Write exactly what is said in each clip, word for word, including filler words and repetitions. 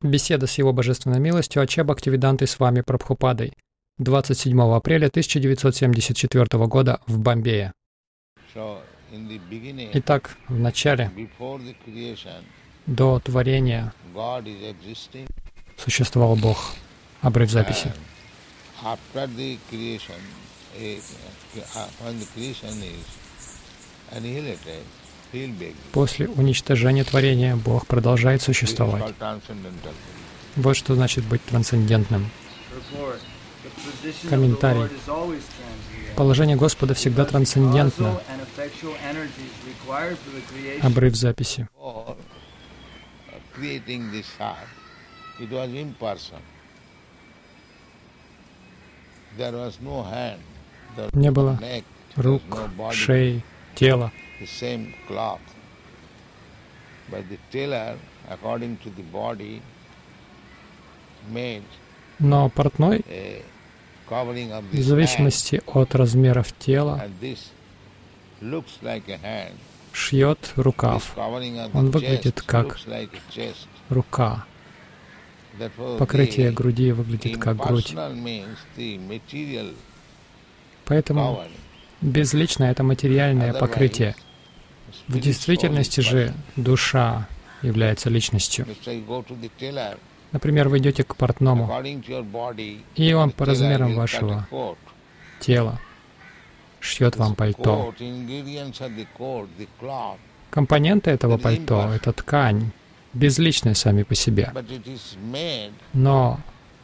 Беседа с Его Божественной милостью Ача Бхактивидантой с вами Прабхупадой. двадцать седьмого апреля тысяча девятьсот семьдесят четвёртого года в Бомбее. Итак, в начале, до творения, существовал Бог. Обрыв записи. После уничтожения творения Бог продолжает существовать. Вот что значит быть трансцендентным. Комментарий. Положение Господа всегда трансцендентно. Обрыв записи. Не было рук, шеи, тела. Но портной, в зависимости от размеров тела, шьет рукав. Он выглядит как рука. Покрытие груди выглядит как грудь. Поэтому безлично это материальное покрытие. В действительности же душа является личностью. Например, вы идете к портному, и он по размерам вашего тела шьет вам пальто. Компоненты этого пальто — это ткань, безличные сами по себе. Но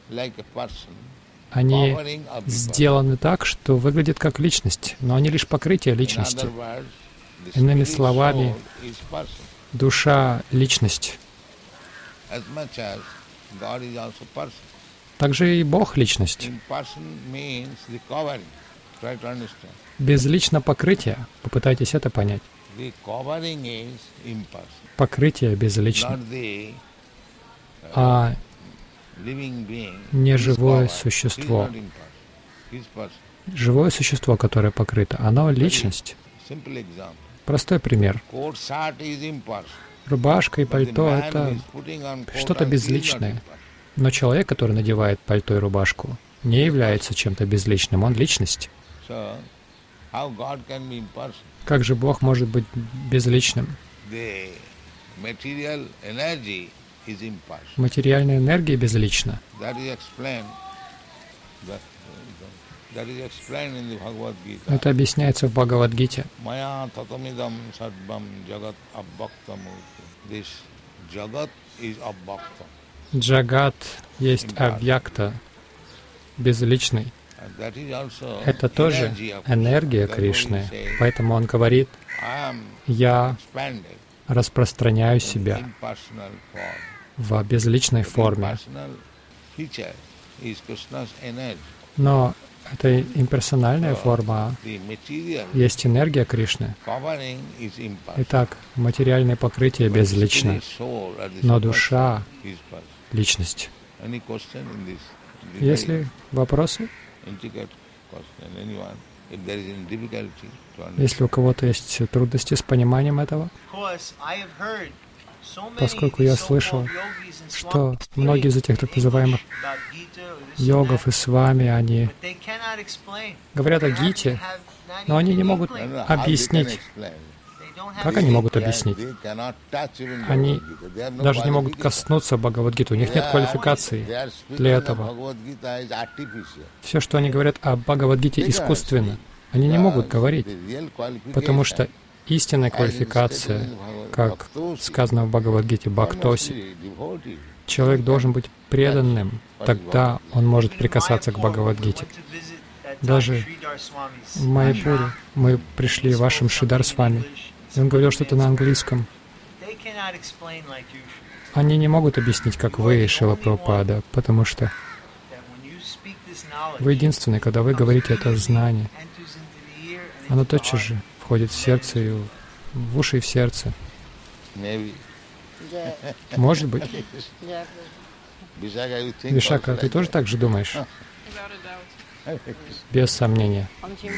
они сделаны так, что выглядят как личность, но они лишь покрытие личности. Иными словами, душа — личность. Также и Бог — личность. Безлично покрытие. Попытайтесь это понять. Покрытие безлично. А не живое существо. Живое существо, которое покрыто, оно — личность. Простой пример. Рубашка и пальто — это что-то безличное. Но человек, который надевает пальто и рубашку, не является чем-то безличным, он — личность. Как же Бог может быть безличным? Материальная энергия безлична. Это объясняется в Бхагавад-гите. Джагат есть авьякта, безличный. Это тоже энергия Кришны. Поэтому он говорит: «Я распространяю себя в безличной форме». Но это имперсональная форма, есть энергия Кришны. Итак, материальное покрытие безлично, но душа — личность. Есть ли вопросы? Если у кого-то есть трудности с пониманием этого, поскольку я слышал, что многие из этих так называемых йогов и с вами, они говорят о Гите, но они не могут объяснить. Как они могут объяснить? Они даже не могут коснуться Бхагавад-гиты. У них нет квалификации для этого. Все, что они говорят о Бхагавад-гите, искусственно. Они не могут говорить, потому что истинная квалификация, как сказано в Бхагавад-гите, бхактоси, человек должен быть преданным, тогда он может прикасаться к Бхагавад-гите. Даже в Майяпуре мы пришли в вашем Шридар с вами, и он говорил что-то на английском. Они не могут объяснить, как вы, Шрила Прабхупада, потому что вы единственный, когда вы говорите это знание, оно тотчас же входит в сердце, и в уши и в сердце. Может быть. Вишака, ты тоже так же думаешь? Без сомнения.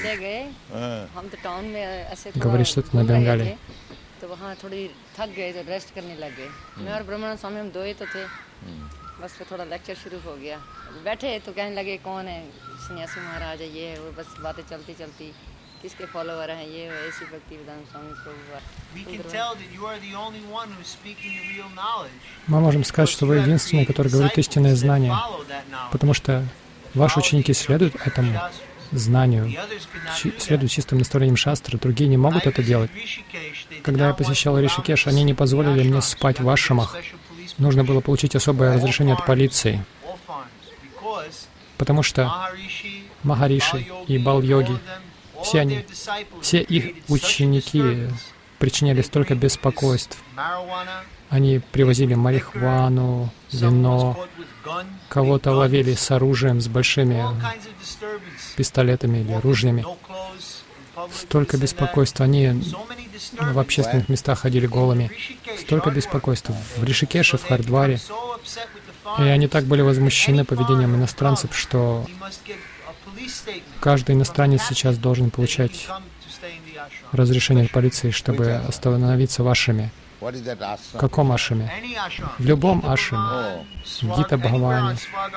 Говорит что-то на бенгале. तो वहाँ थोड़ी थक गए तो रेस्ट करने लग गए। मैं और ब्रह्मानंद स्वामी हम दो ही तो थे। Мы можем сказать, что вы единственный, который говорит истинное знание, потому что ваши ученики следуют этому знанию, следуют чистым наставлениям шастры, другие не могут это делать. Когда я посещал Ришикеш, они не позволили мне спать в ашрамах. Нужно было получить особое разрешение от полиции, потому что Махариши и Бал-йоги, все они, все их ученики причиняли столько беспокойств. Они привозили марихуану, вино, кого-то ловили с оружием, с большими пистолетами или ружьями. Столько беспокойства. Они в общественных местах ходили голыми. Столько беспокойства. В Ришикеше, в Хардваре. И они так были возмущены поведением иностранцев, что каждый иностранец сейчас должен получать разрешение от полиции, чтобы остановиться в ашраме. В каком ашраме? В любом ашраме. В Гита Бхаване.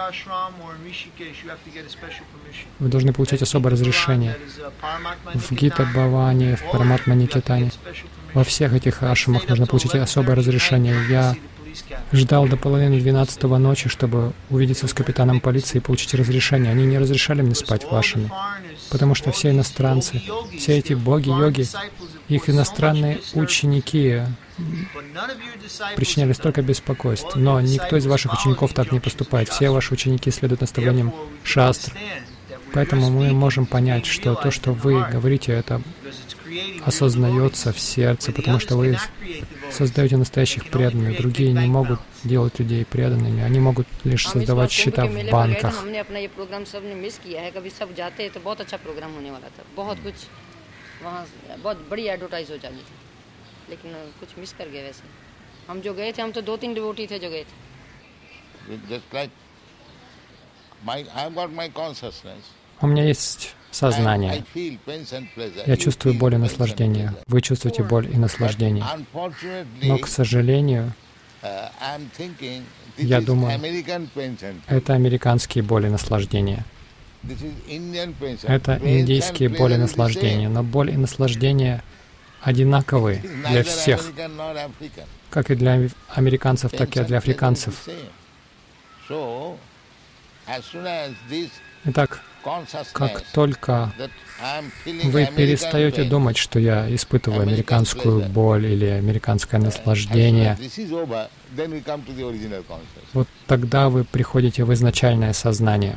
Вы должны получать особое разрешение. В Гита Бхаване, в Параматма Никитане. Во всех этих ашрамах нужно получить особое разрешение. Я ждал до половины двенадцатого ночи, чтобы увидеться с капитаном полиции и получить разрешение. Они не разрешали мне спать в ашраме, потому что все иностранцы, все эти боги-йоги, их иностранные ученики причиняли столько беспокойств. Но никто из ваших учеников так не поступает. Все ваши ученики следуют наставлениям шастр. Поэтому мы можем понять, что то, что вы говорите, это осознается в сердце, потому что вы создаете настоящих преданных. Другие не могут делать людей преданными. Они могут лишь создавать счета в банках. У меня есть сознание. Я чувствую боль и наслаждение. Вы чувствуете боль и наслаждение. Но, к сожалению, я думаю, это американские боли и наслаждения. Это индийские боли и наслаждения. Но боль и наслаждение одинаковые для всех, как и для американцев, так и для африканцев. Итак, как только вы перестаете думать, что я испытываю американскую боль или американское наслаждение, вот тогда вы приходите в изначальное сознание.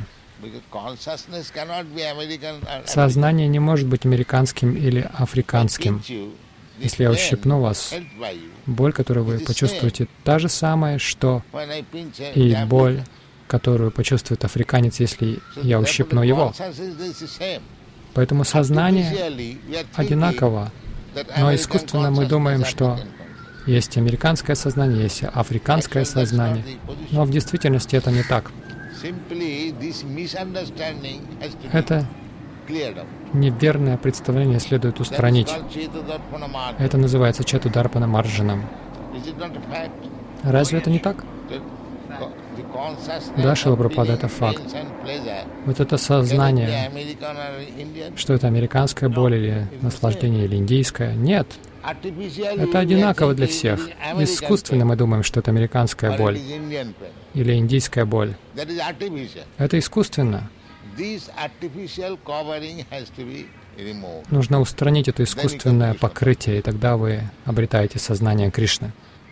Сознание не может быть американским или африканским. Если я ущипну вас, боль, которую вы почувствуете, та же самая, что и боль, которую почувствует африканец, если я ущипну его. Поэтому сознание одинаково, но искусственно мы думаем, что есть американское сознание, есть африканское сознание, но в действительности это не так. Это неверное представление следует устранить. Это называется Четударпана Марджанам. Разве это не так? Да, Шрила Прабхупада, это факт. Вот это сознание, что это американская боль или наслаждение, или индийское. Нет. Это одинаково для всех. Искусственно мы думаем, что это американская боль или индийская боль. Это искусственно. Нужно устранить это искусственное покрытие, и тогда вы обретаете сознание Кришны.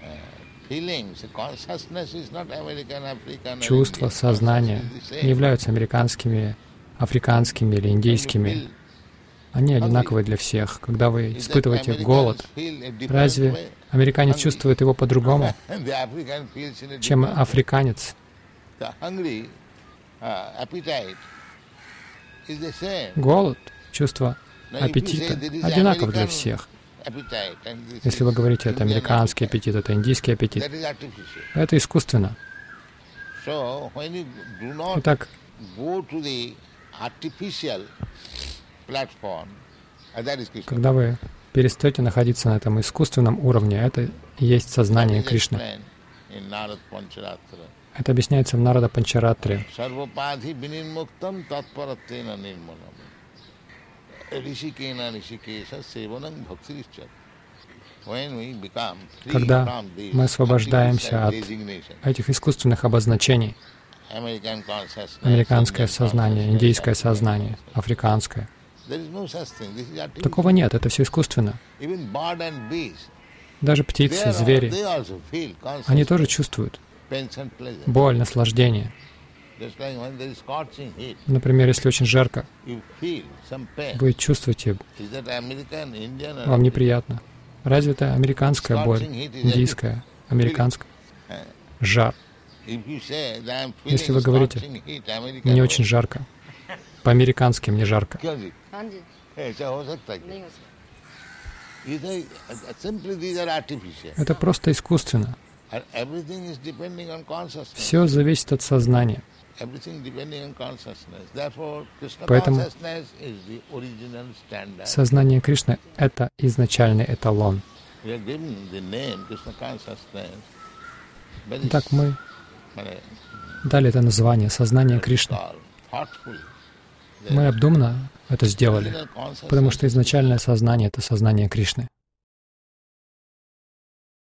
Чувства, сознание не являются американскими, африканскими или индийскими. Они одинаковые для всех. Когда вы испытываете голод, разве американец чувствует его по-другому, чем африканец? Голод, чувство аппетита одинаково для всех. Если вы говорите, это американский аппетит, это индийский аппетит, это искусственно. Итак, когда вы перестаете находиться на этом искусственном уровне, это и есть сознание Кришны. Это объясняется в Нарада Панчаратре. Когда мы освобождаемся от этих искусственных обозначений, американское сознание, индийское сознание, африканское, такого нет, это все искусственно. Даже птицы, звери, они тоже чувствуют боль, наслаждение. Например, если очень жарко, вы чувствуете, вам неприятно. Разве это американская боль, индийская, американская? Жар. Если вы говорите, мне очень жарко, по-американски мне жарко. Это просто искусственно. Все зависит от сознания. Поэтому сознание Кришны — это изначальный эталон. Итак, мы дали это название «Сознание Кришны». Мы обдуманно это сделали, потому что изначальное сознание — это сознание Кришны.